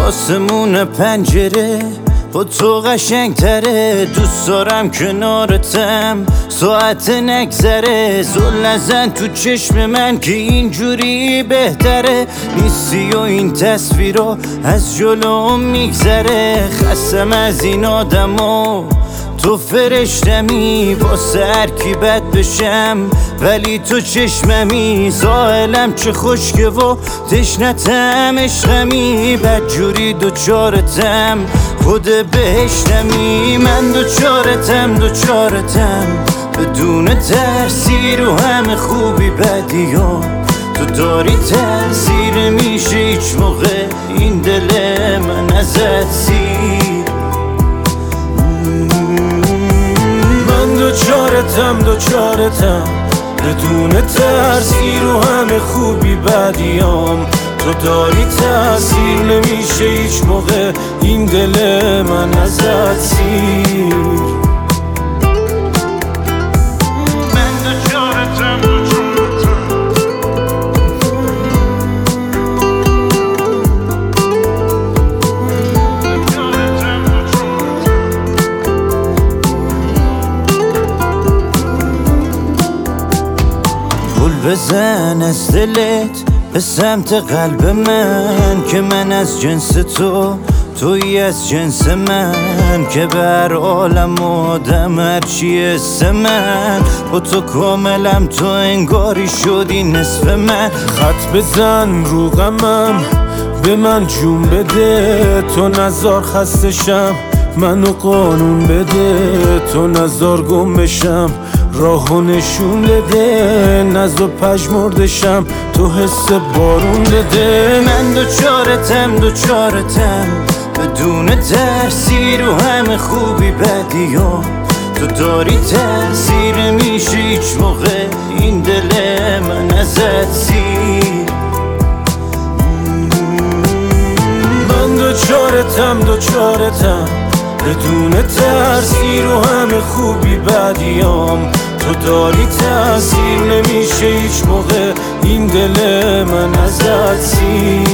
آسمون پنجره با تو قشنگتره، دوست دارم کنارتم ساعت نگذره. زل نزن تو چشم من که اینجوری بهتره، نیستی و این تصویرها از جلوم میگذره. خستم از این آدما، تو فرشتمی واسه هر کی بد بشم، ولی تو چشممی. ساحلم چه خشکه و تشنتم عشقمی، بدجوری دوچارتم خود بهشتمی. من دوچارتم بدون ترسی رو همه خوبی بدیام. تو داری تأثیر میشه هیچ موقع این دل من ازت سیر. دوچارتم بدون ترسی رو همه خوبی بدیام. تو داری تأثیر نمیشه هیچ موقع این دل من ازت سیر. بزن از دلت به سمت قلب من، که من از جنس توی از جنس من. که بر عالم آدم هرچی اسم من، با تو کاملم تو انگاری شدی نصف من. خط بزن رو غمم به من جون بده، تو نزار خستشم منو قانون بده. تو نزار گم بشم راهو نشون بده، نزد پژمردشم تو حس بارون بده. من دوچارتم بدون ترسی رو همه خوبی بدیام. تو داری تأثیر میشه هیچ موقع این دل من ازت سیر. من دوچارتم بدون ترسی رو همه خوبی بدیام. تو داری تأثیر نمیشه هیچ موقع این دل من ازت سیر.